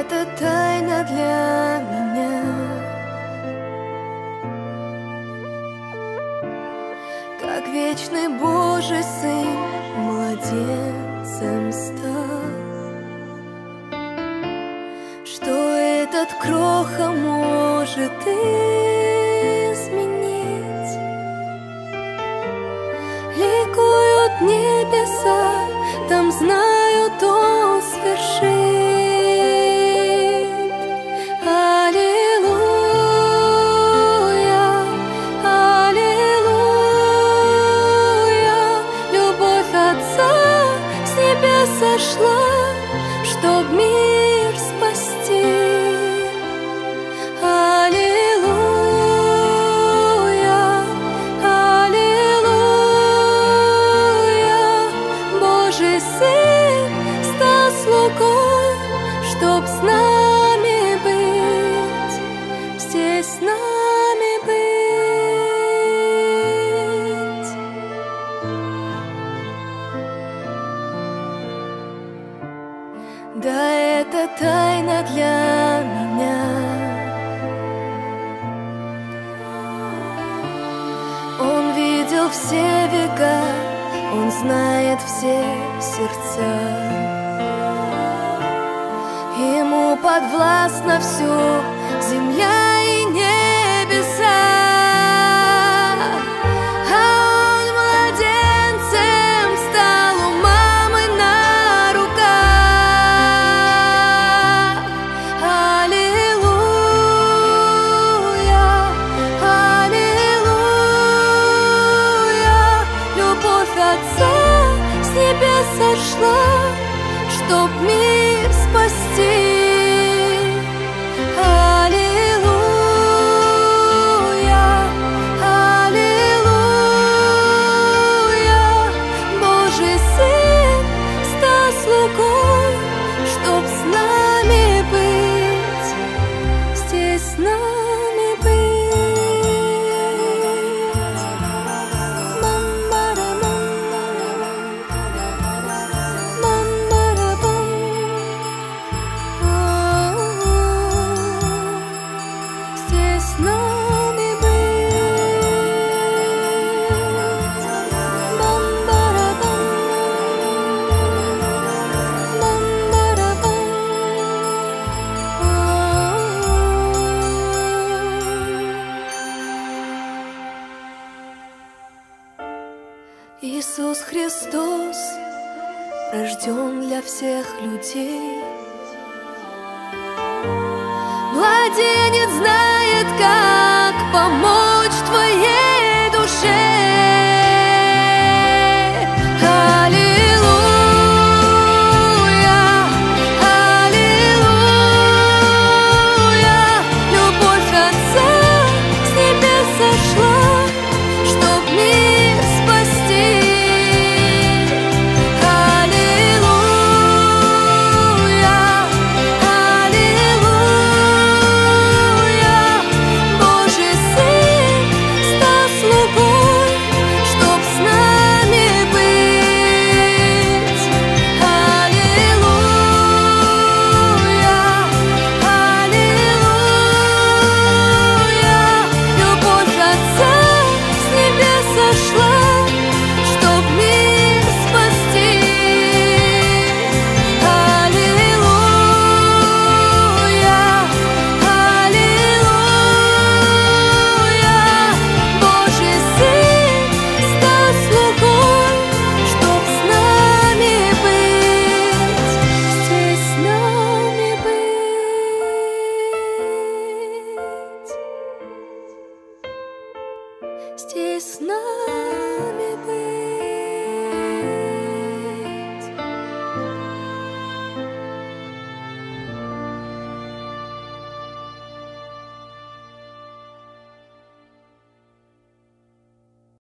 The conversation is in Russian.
это тайна для меня. Как вечный Божий Сын младенцем стал, что этот кроха может изменить. Ликуют небеса, там знают, Он свершит. Аллилуйя, аллилуйя, любовь Отца с небес сошла, чтоб мир спасти. Аллилуйя, аллилуйя, Божий Сын стал слугой, чтоб с нами быть, здесь с нами быть. Да, это тайна для меня. Он видел все века, Он знает все сердца. Ему подвластно все, земля и небеса. А Он младенцем стал у мамы на руках. Аллилуйя, аллилуйя, любовь Отца с небес сошла, чтоб мир спасти. Аллилуйя, аллилуйя, Божий Сын стал слугой, чтоб с нами быть, здесь с нами быть. Мам-мара-мам, здесь с нами быть. Бам-бара-бам, бам-бара-бам. Иисус Христос рожден для всех людей. Младенец знает, как помочь.